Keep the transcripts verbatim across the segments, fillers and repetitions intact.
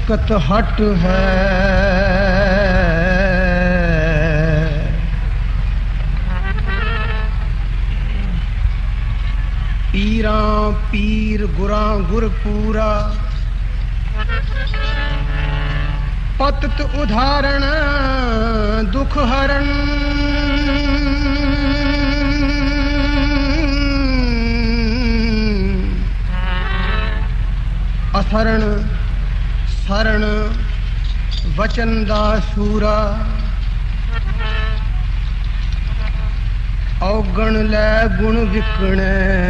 मुस्कत हट है, पीरा पीर गुरा गुरपूरा, पतत उदाहरण दुख हरण, असरण शरण वचन दा सूरा, औगण लै गुण विकणे,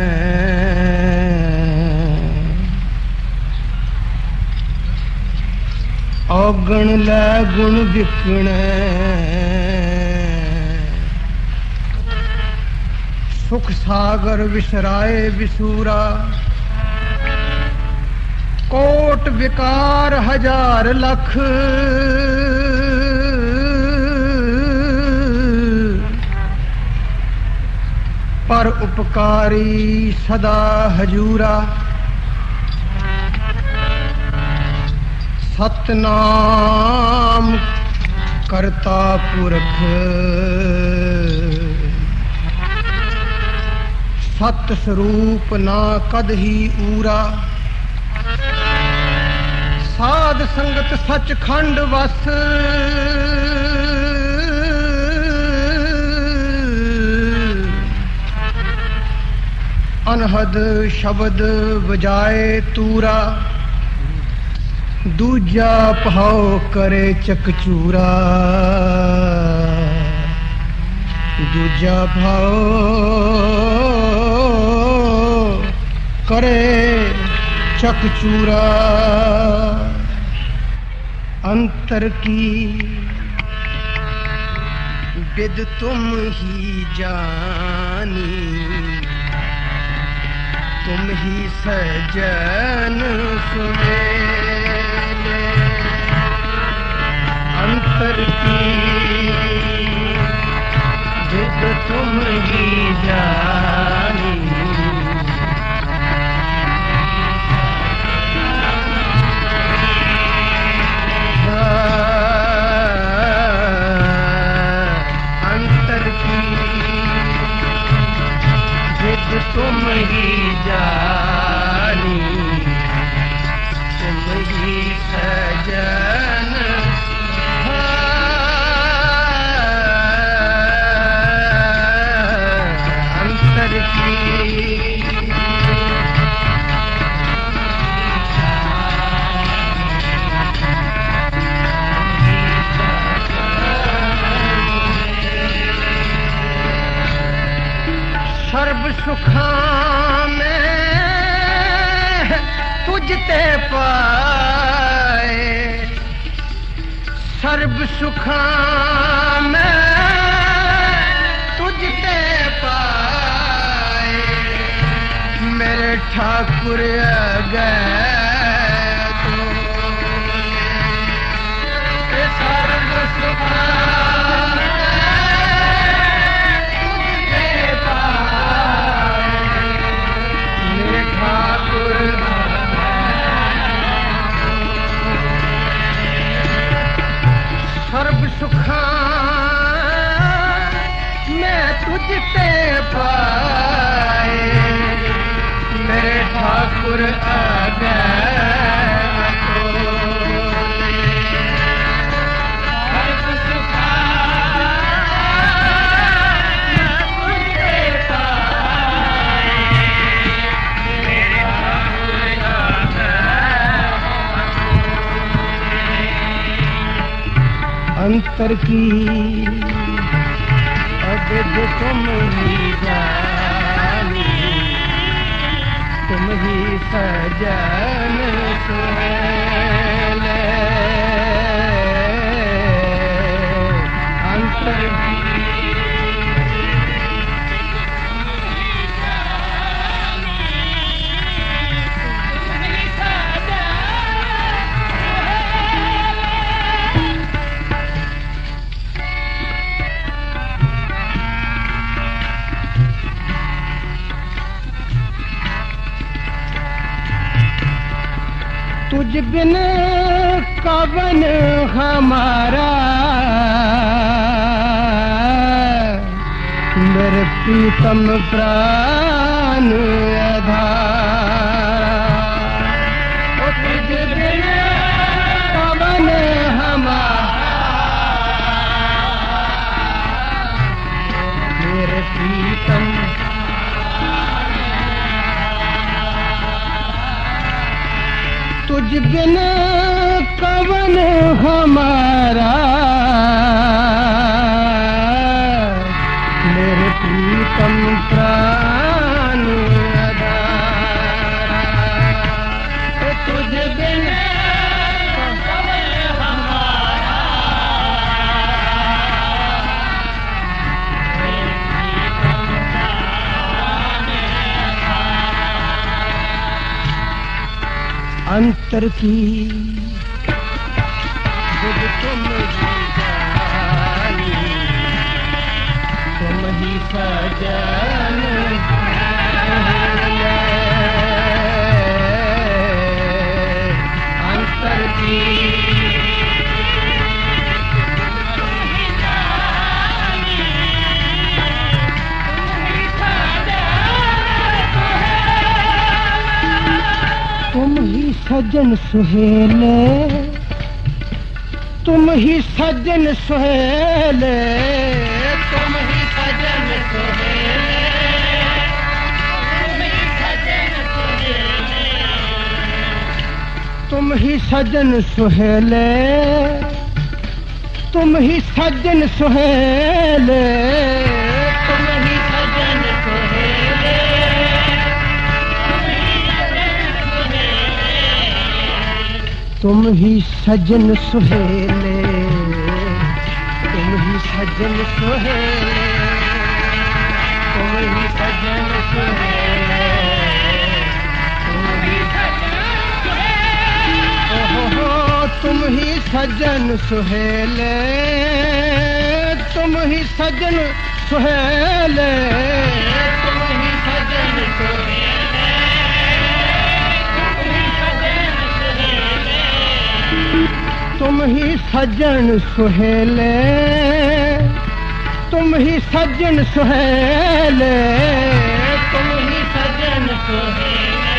औगण लै गुण विकणे, सुख सागर विसराए विसूरा, कोट विकार हजार लख, पर उपकारी सदा हजूरा, सतनाम करता पुरख, सत स्वरूप ना कद ही ऊरा, साध संगत सचखंड वस, अनहद शब्द बजाए तूरा, दूजा पहाओ करे चकचूरा, दूजा भाओ करे चकचूरा। अंतर की बिद तुम ही जानी, तुम ही सजन सुमेले। अंतर की बिद तुम ही जानी, तुम ही जानी, तुम ही सजन अंतर की। सर्व सुखा में तुझते पाए, सर्व सुखा में तुझते पाए, मेरे ठाकुर गए तो सर्व सुखा सर्व सुखा मैं तुझते पाए, मेरे ठाकुर आ गए तो सर्व सुखा मैं तुझते पाए, मेरे ठाकुर आ गए। अंतर की अबिद तुम ही जानी, तुम ही सजन सुहेले। अंतर की तुझ बिन कवन हमारा मेरे प्रीतम प्राण आधार। तुझ बिन कवन हमारा मेरे प्रीतम तुझ बिन कवन हमारा मेरे प्रीतम प्राण आधारा। तुझ बिन कवन हमारा मेरे प्रीतम प्राण आधारा। अंतर की जब तुम ही जानी तुम ही सजन अंतर की तुम ही सजन सुहेले तुम ही सजन सुहेले तुम ही सजन सुहेले तुम ही सजन सुहेले तुम ही सजन सुहेले तुम ही सजन सुहेले तुम ही सजन सुहेले तुम ही सजन सुहेले तुम ही सजन सुहेले तुम ही तुम ही सजन सुहेले तुम ही सजन सुहेले तुम ही सजन सुहेले तुम ही सजन सुहेले तुम ही सजन सुहेले तुम ही सजन सुहेले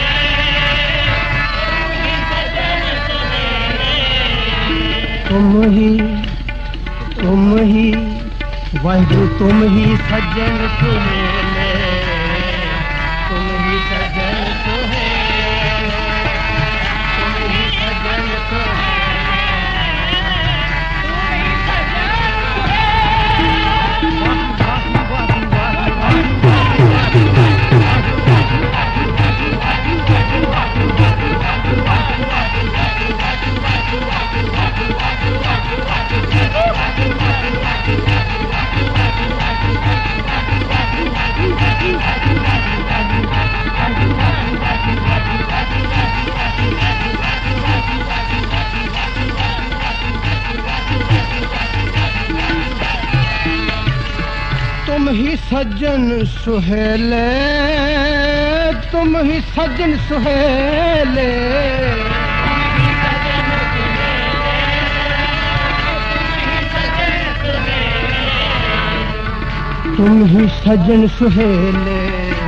तुम ही तुम ही वाहिगुरु तुम ही सजन सुहेले तुम ही सजन सुहेले तुम ही सजन सुहेले तुम ही सजन सुहेले तुम ही सजन सुहेले तुम ही सजन सुहेले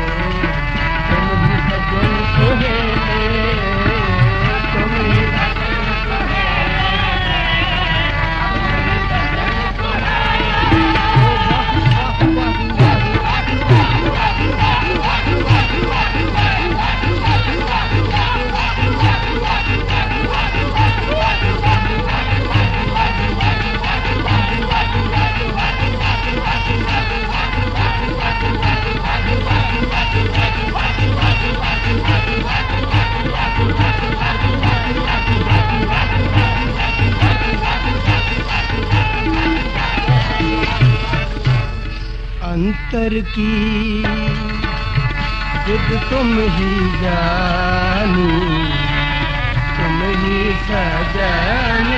अंतर की जिद तुम ही जानी तुम ही सजन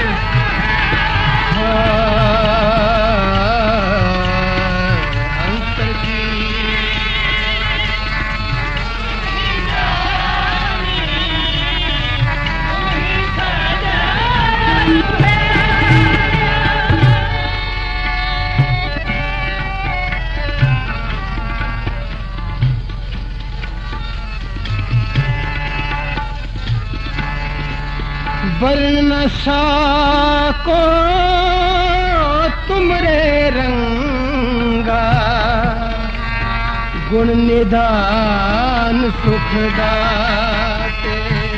अंतर की तुम ही सजन वर्ण न साको तुमरे रंगा, गुण निधान सुख दाते।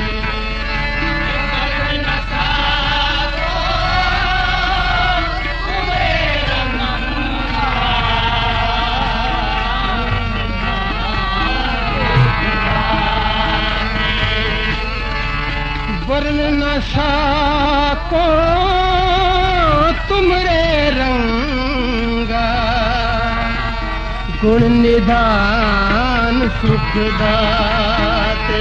वर्ण न साको तुमरे रंगा, गुण निधान सुख दाते।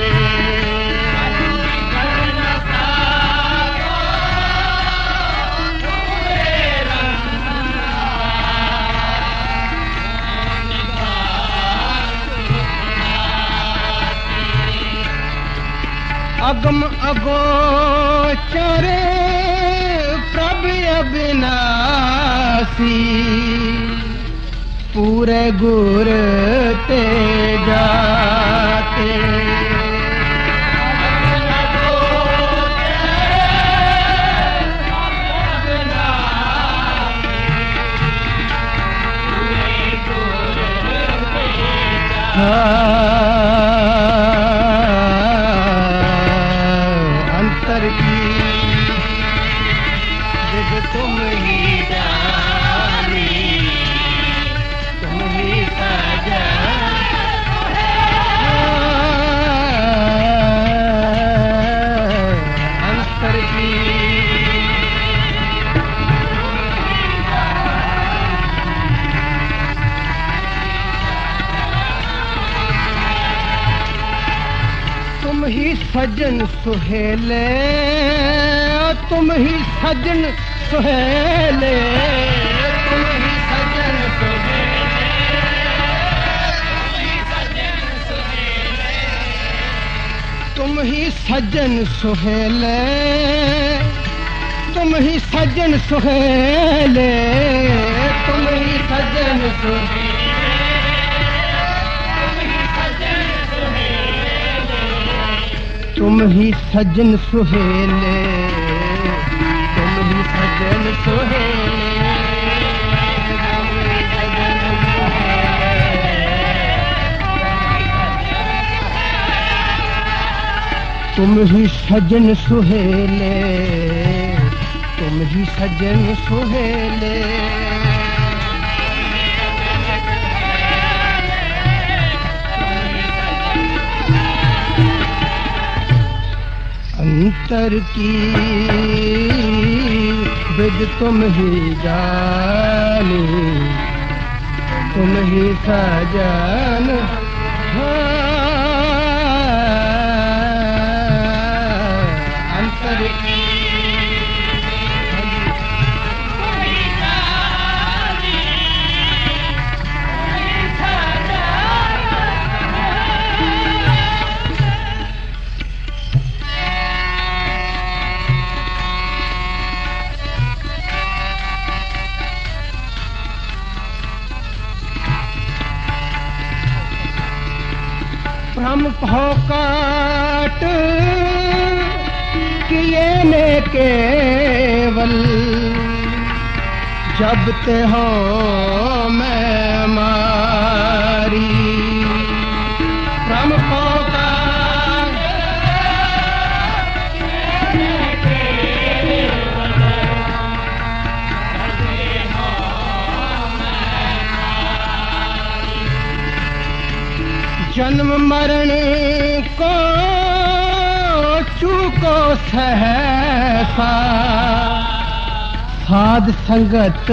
अगम अगोचर प्रभु अविनाशी, पूरे गुर ते जाते। अंतर की जग तुम ही जानी, तुम ही सजा। अंतर की तुम ही सजन सुहेले, तुम ही सजन सुहेले, तुम ही सजन सुहेले, तुम ही सजन सुहेले, तुम ही सजन सुहेले, तुम ही सजन सुहेले। तुम ही सजन सुहेले, तुम ही सजन सुहेले, तुम ही सजन सुहेले, तुम ही सजन सुहेले। अंतर की विद तुम ही जानी, तुम ही सजन। अंतर की भ्रम फोकाट किए ने केवल, जब ते हो मैं मारी। भ्रम फोकाट किए ने केवल, जब ते हो मैं मारी। जन्म मरण को चूको सहसा, साध संगत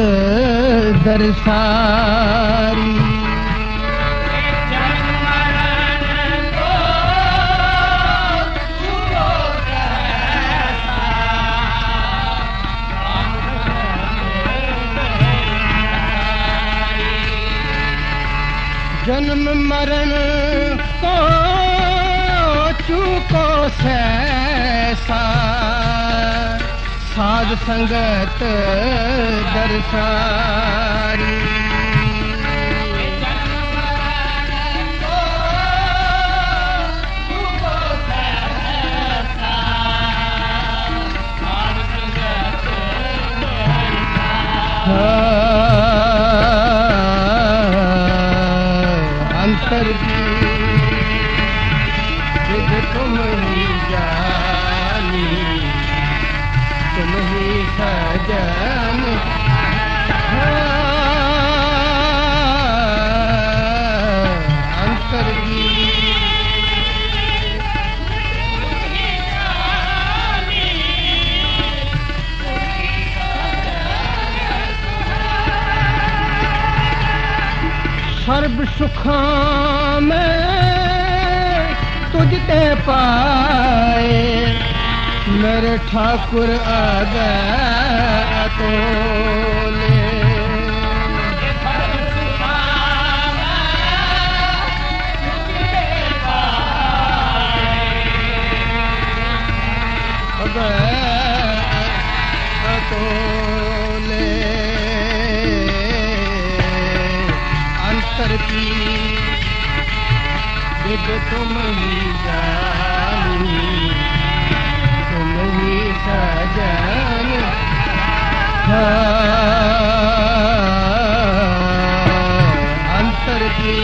दरसारी। जन्म मरण को चूको सहसा, जन्म मरण को चूको सहसा, साध संगत दरसारी। अंतर की जिद तुम ही जानी, तुम ही सजन अंतर की। सर्व सुखा में तुझते पाए, मेरे ठाकुर आ गए तोले। तोले अंतर की जिद तुम ही जानी, तुम ही सजन अंतर की।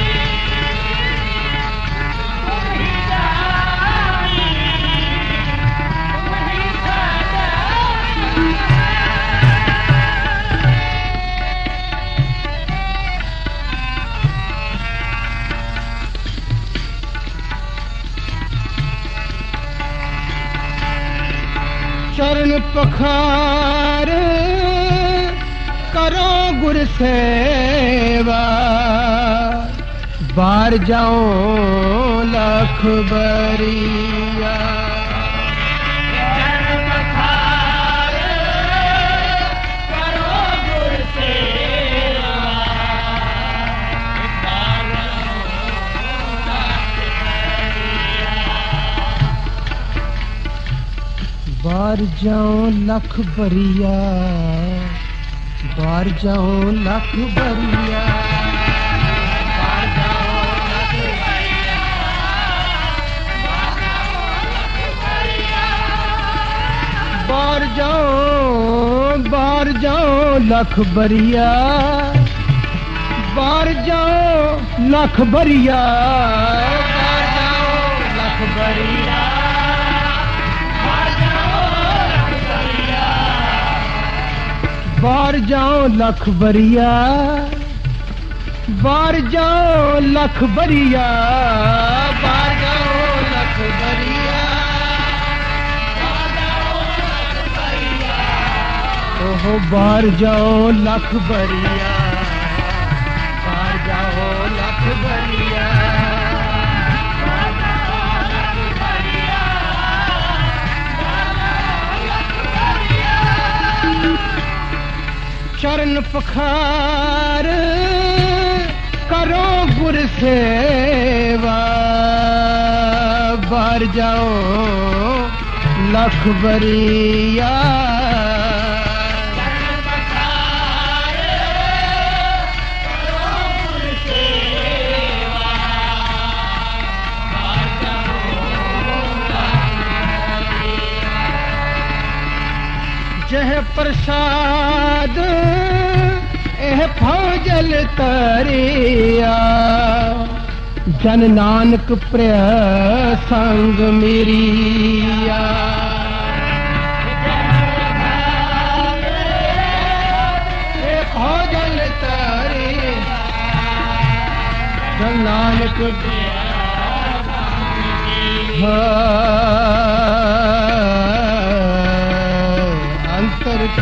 चरण पखार करो गुर सेवा, बार जाओ लख बरिया। चरण पखार करो गुर सेवा, बार बार जाओ लख बरिया, बार जाओ लख बरिया, बार जाओ लख बरिया, बार जाओ बार जाओ लख बरिया, बार जाओ लख बरिया, बार जाओ लख बरिया। बार जाओ लख बरिया, बार जाओ लख बरिया, बार जाओ लख बरिया, बार जाओ लख बरिया। ओहो बार जाओ लख बरिया, बार जाओ लख बरिया, बार जाओ लख बरिया, बार जाओ लख बरिया। चरण पखार करो गुर सेवा, बार जाओ लख बरिया। चरण पखार करो गुर सेवा, बार जाओ लख बरिया। जह प्रसाद एह फौजल तरिया, जन नानक प्रिय संग मेरिया। फौजल तरिया, जन नानक प्रिय अंतर की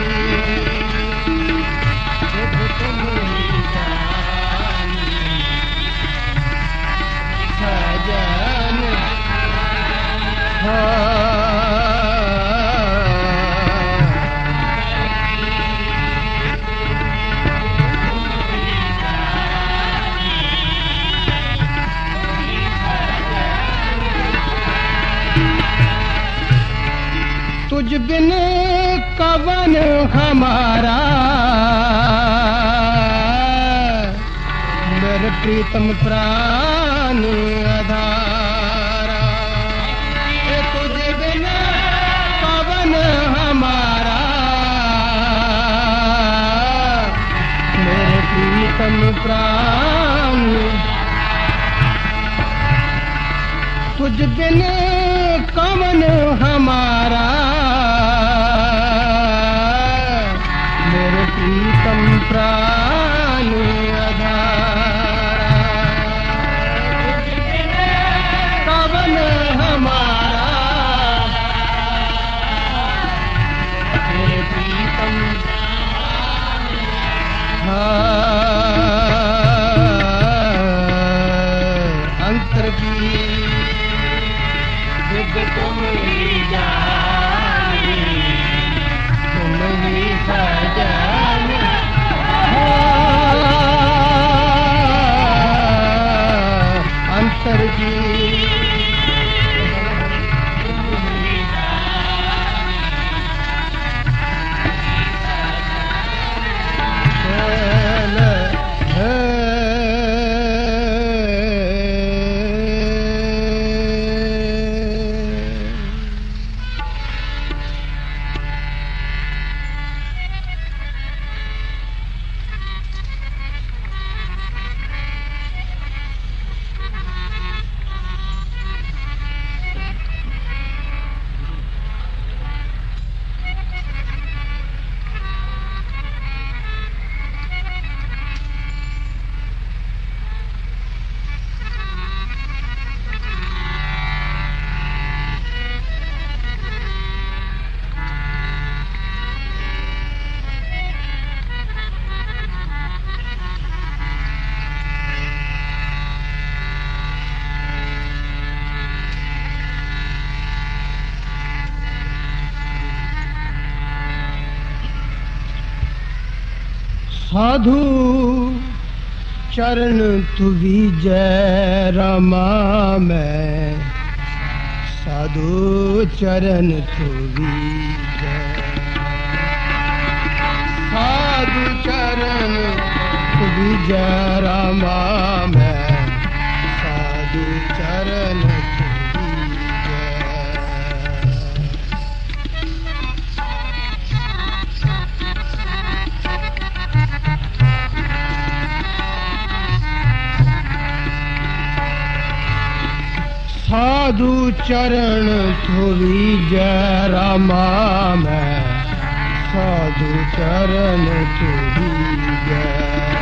तुझ बिन कवन हमारा, मेरे प्रीतम प्राण आधारा। तुझ बिन कवन हमारा, मेरे प्रीतम प्राण तुझ बिन कवन हमारा, मेरे प्रीतम प्राण आधारा। तुझ बिन कवन हमारा, मेरे प्रीतम अंतर की विद तुम ही जाने, तुम ही सजाने। अंतर की साधु चरण तुवी जय रामा मैं, साधु चरण तुवी जय, साधु चरण तुवी जय रामा मैं, साधु चरण तुवी जय। साधु चरण तुवी जय रामा मैं, साधु चरण तुवी जय।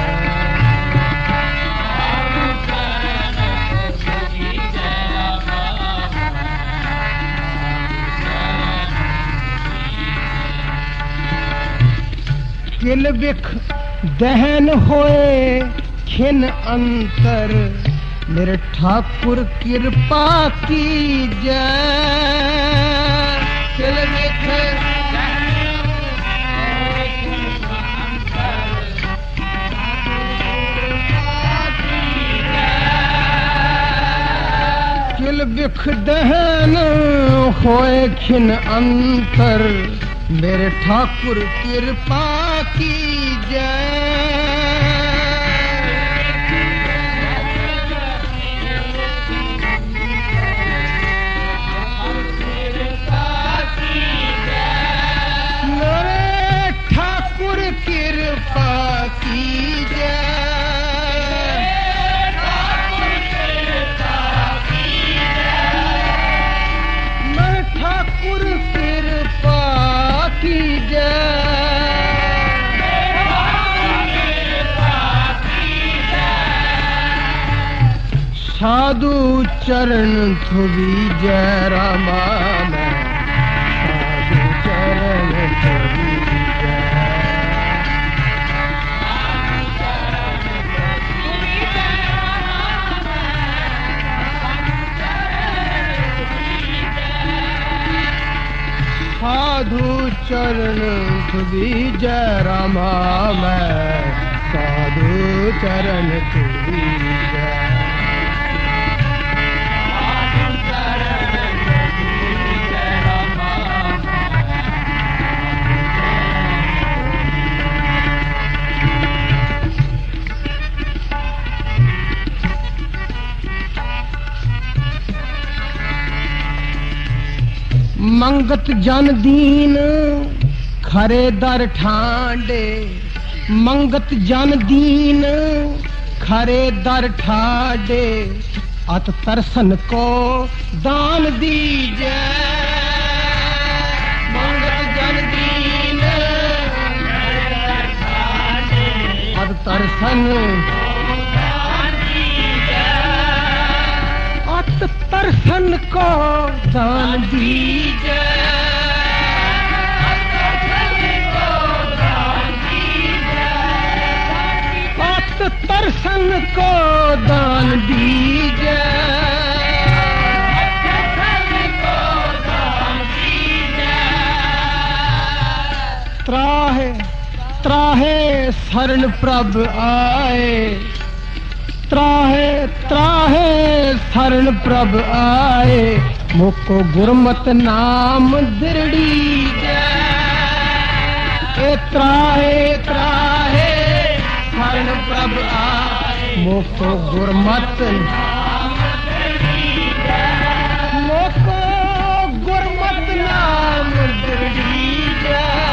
किल बिख दहन होए खिन अंतर, मेरे ठाकुर कृपा की जय। किल बिख किल बिख दहन होए खिन अंतर, मेरे ठाकुर कृपा की जय। मेरे ठाकुर कृपा की जय। मेरे ठाकुर कृपा की जय। साधु चरण तुवी जय रामा मैं, साधु चरण तुवी जय। साधु चरण तुवी जय रामा मैं, साधु चरण तुवी जय। मंगत जन दीन खरे दर ठांडे, मंगत जन दीन खरे दर ठाडे, अत तरसन को दान दीजे मंगत जन दीन अत तरसन अत तरसन को दान दीजे अत तरसन को दान दीजे त्राहे त्राहे शरण प्रभ आए त्राहे त्राहे शरण प्रभ आए मोको गुरमत नाम दृढ़ी जय त्राहे त्राहे शरण प्रभ आए मोको गुरमत मोको गुरमत नाम दृढ़ी जय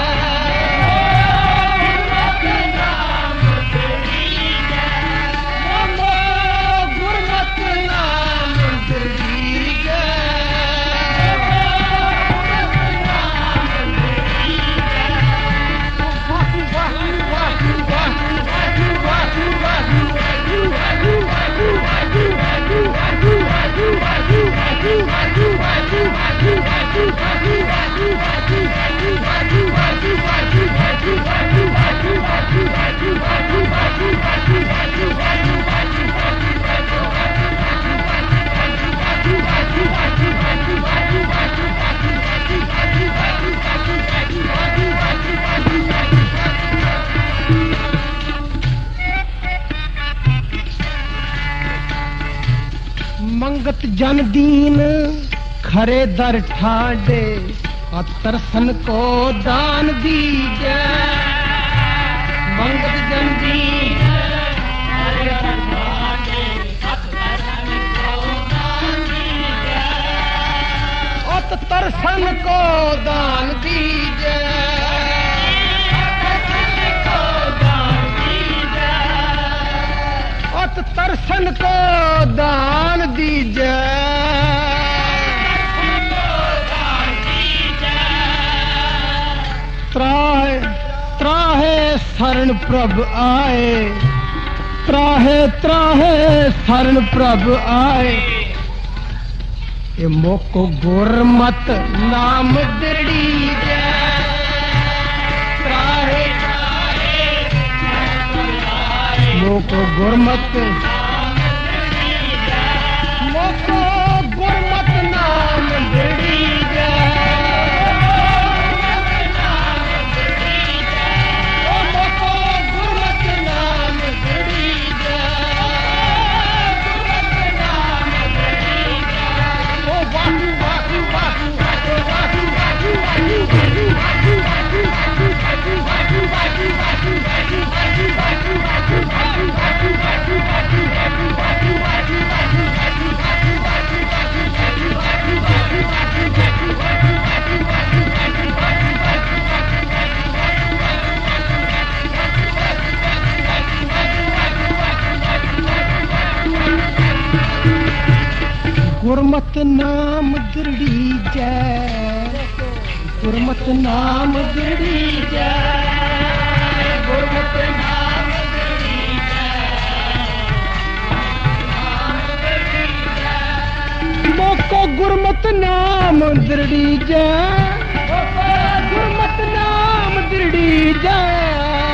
मंगत जन दीन खरे दर ठाडे अतरसन को दान दीजे मंगत जन दीन खरे दर ठाडे अतरसन को दान दीजे अतरसन को दान दीजे तरसन को दान दीजे त्राहे त्राहे शरण प्रभ आए त्राहे त्राहे शरण प्रभ आए ये मोको गुरमत नाम दृढ़ी जय त्राहे मोको गुरमत मोको गुरमत नाम दृढ़ी जय मोको गुरमत नाम दृढ़ी जय ओ वाहू वाहू वाहू वाहू वाहू वाहू वाहू वाहू वाहू वाहू गुरमत नाम दृढ़ी जय गुरमत नाम दृढ़ी जय गुरमत नाम दृढ़ी जय मोको गुरमत नाम दृढ़ी जय गुरमत नाम दृढ़ी जय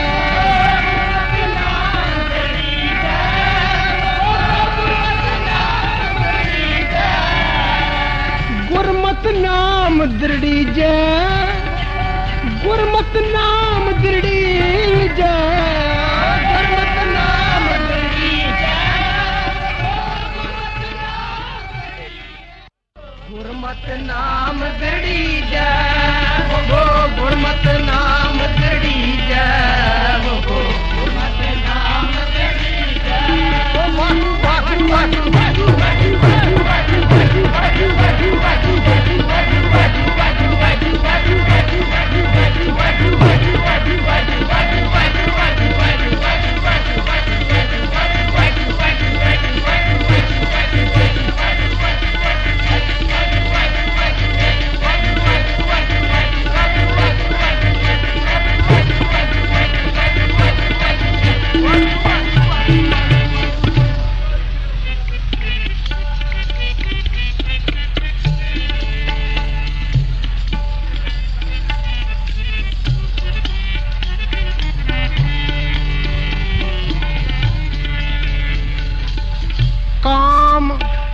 गुरमत नाम दृढ़ी जय गुरमत नाम दृढ़ी जय गुरमत नाम दृढ़ी जय गुरमत नाम दृढ़ी जय वो गुरमत नाम दृढ़ी जय वो गुरमत नाम दृढ़ी जय ओ वाहू वाहू वाहू वाहू वाहू वाहू वाहू वाहू वाहू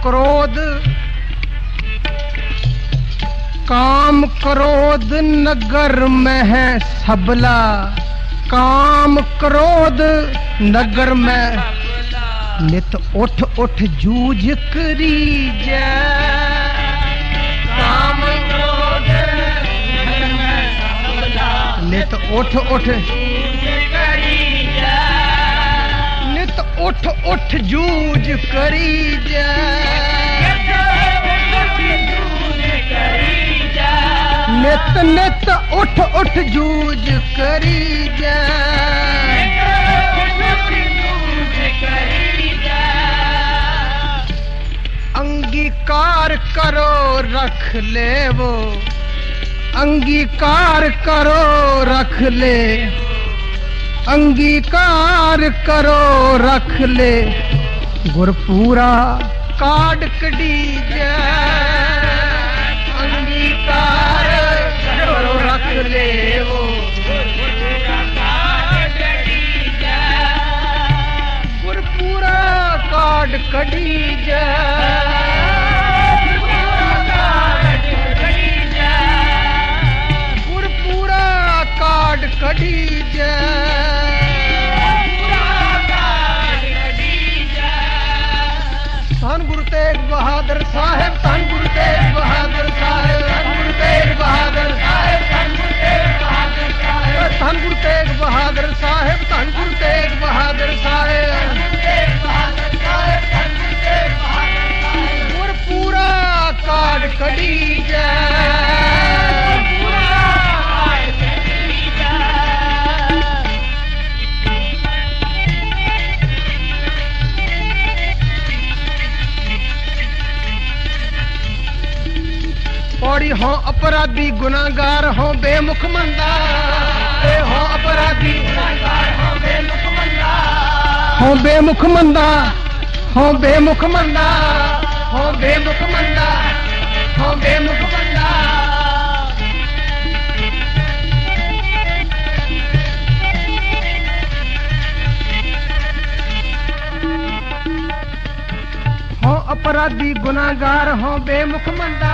क्रोध काम क्रोध नगर में है सबला, काम क्रोध नगर में नित उठ उठ जूझ करी जा, काम क्रोध नगर में सबला नित उठ उठ करी जा, नित उठ उठ जूझ करी जा, नित नित उठ उठ जूझ करी जा, अंगीकार करो रख ले वो, अंगीकार करो रख ले, अंगीकार करो रख ले, गुरपूरा काट कड़ी जा, अंगीकार करो रख ले वो, गुरपूरा काट कड़ी जा, गुरपूरा काट कड़ी जा, गुरपूरा काट कड़ी जा, धन गुरु तेग बहादुर साहेब, धन गुरु तेग बहादुर साहेब, धन गुरु तेग बहादुर साहेब, धन गुरु तेग बहादुर साहेब, धन गुरु तेग बहादुर साहेब, धन गुरु तेग बहादुर साहेब, गुरपूरा काट कड़ी जा, पौड़ी हो अपराधी गुनाहगार हो बेमुख मंदा, हो अपराधी गुनाहगार हो बेमुख मंदा, हो बेमुख मंदा, हो बेमुख मंदा, हो बेमुख मंदा, हो बेमुख मंदा, हो अपराधी गुनाहगार हो बेमुख मंदा,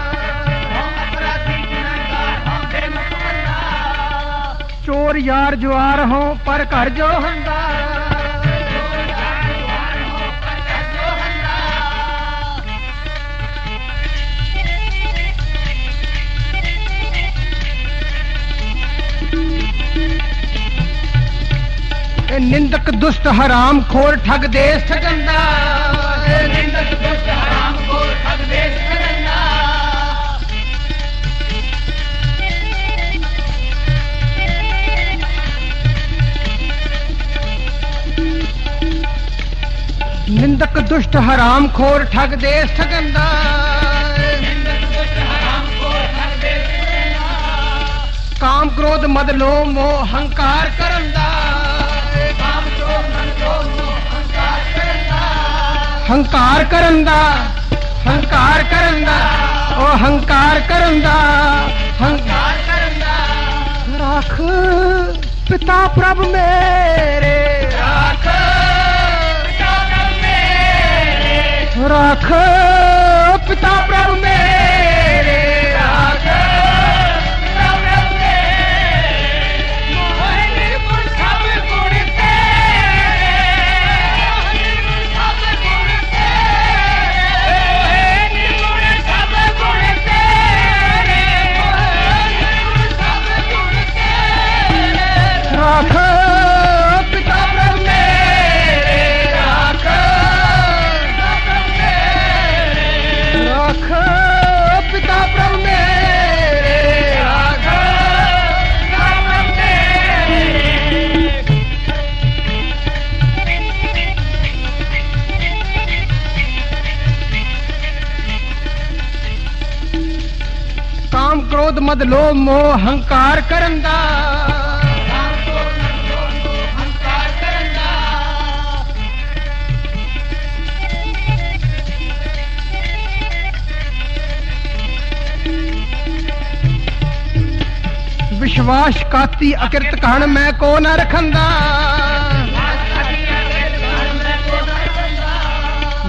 चोर यार जुआर हो पर घर जो हंदा, निंदक दुष्ट हराम खोर ठग देश ठगंदा, निंदक दुष्ट हराम खोर ठग देश ठगंदा, निंदक दुष्ट हराम खोर ठग देश ठगंदा, निंदक दुष्ट हराम खोर ठग देश ठगंदा, काम क्रोध मद लोभ मोह हंकार करंदा, काम क्रोध मद लोभ मोह हंकार करंदा, हंकार करंदा, हंकार करंदा, ओ हंकार करंदा, हंकार करंदा, राख पिता प्रभु मेरे, राख राख पिता प्रभु मेरे, राख पिता प्रभु मेरे, मोहे निर्गुण सब गुण तेरे, निर्गुण सब गुण तेरे, मोहे निर्गुण सब गुण तेरे, निर्गुण सब गुण तेरे, राख पिता प्रभु मेरे, राख राख पिता प्रभु मेरे, राख पिता प्रभु मेरे, काम क्रोध मद लोभ मोह हंकार करंदा, काम क्रोध मद लोभ मोह हंकार करंदा, विश्वास काती अकृत कहण मैं को न रखंदा,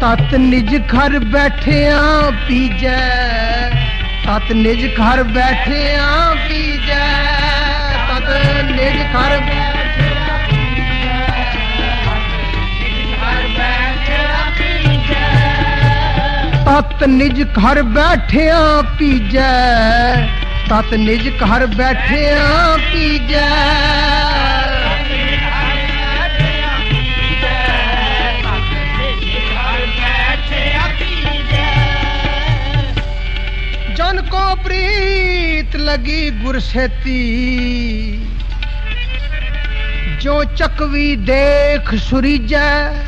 तत निज घर बैठिया पीजै, तत निज घर बैठिया पीजै, तत निज घर बैठिया पीजै, तत निज घर बैठिया पीजै, तत निज घर बैठिया पीजै, जन को प्रीत लगी गुरसेती, जो चकवी देख सुरीजै,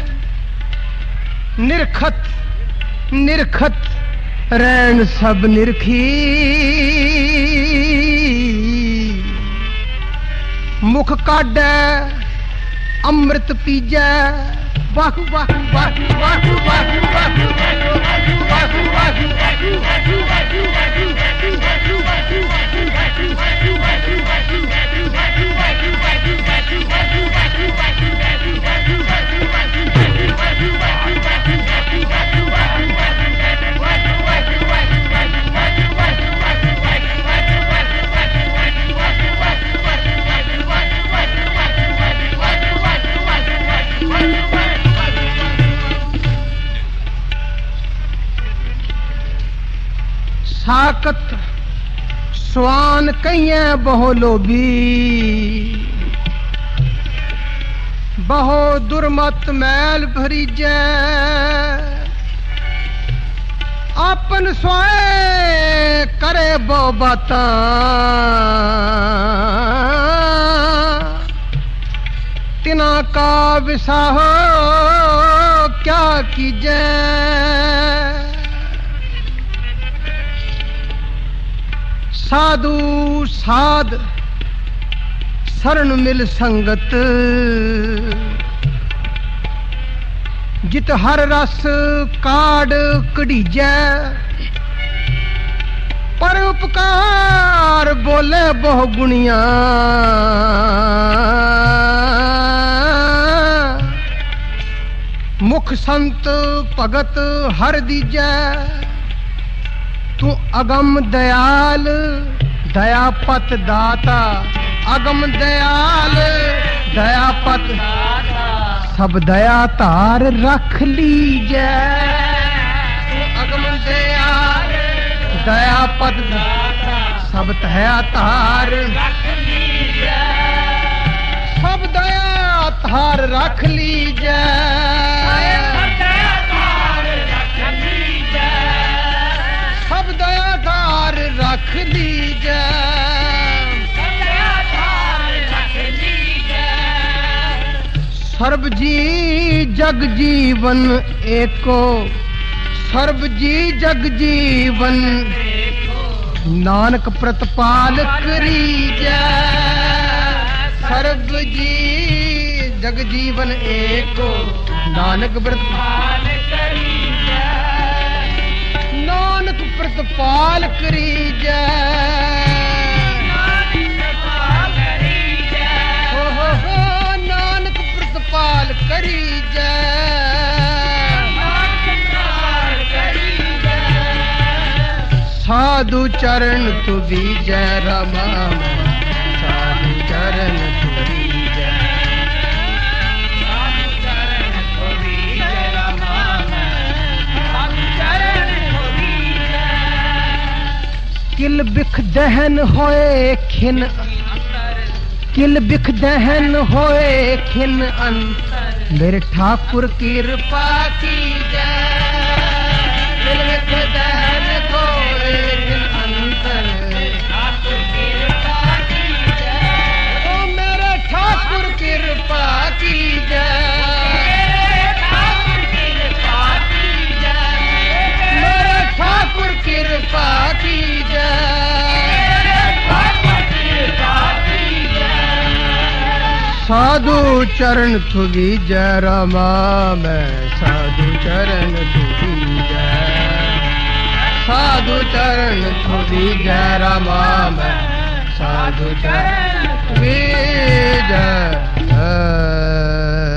निरखत निरखत रैन सब निरखी, मुख काढ़ै अमृत पीजै, वाहु वाहु वाहु वाहु वाहु वाहु वाहु वाहु वाहु साकत स्वान कहिए बहु लोभी, बहु दुर्मत मैल भरीजै, आपन स्वयं करे बहु बातां, तिना का विसाहो क्या कीजै, साधु साध शरण मिल संगत, जित हर रस काढ़ कढ़ीजै, पर उपकार बोले बहु गुणिया, मुख संत भगत हर दीजै, तू अगम दयाल दयापत दाता, अगम दयाल दयापत दाता, सब दया तार रख लीजै, तू अगम दयाल दयापत दाता, सब दया तार रख लीजै, सब दया तार रख लीजै, सब दया तार रख लीजै, सर्ब जी जग जीवन एको, सर्ब जी जग जीवन नानक प्रतिपाल करीजै, सर्ब जी जग जीवन एको नानक प्रतिपाल करीजै, नानक प्रतिपाल करीजै, हो हो हो नानक प्रतिपाल करीजै, साधु चरण तु बीजै रमा, साधु चरण तु बीजै, साधु चरण तु बीजै रमा, साधु चरण तु बीजै, किल बिख दहन होए खिन, किल बिख दहन होए खिन अंतर, मेरे ठाकुर कृपा कीजै, किल बिख दहन होए खिन अंतर, ठाकुर कृपा कीजै, ओ मेरे ठाकुर कृपा कीजै, ठाकुर कृपा कीजै, मेरे ठाकुर कृपा कीजै, साधु चरण तु बीजै रमा, मैं साधु चरण तु बीजै, साधु चरण तु बीजै रमा, मैं साधु चरण तु बीजै।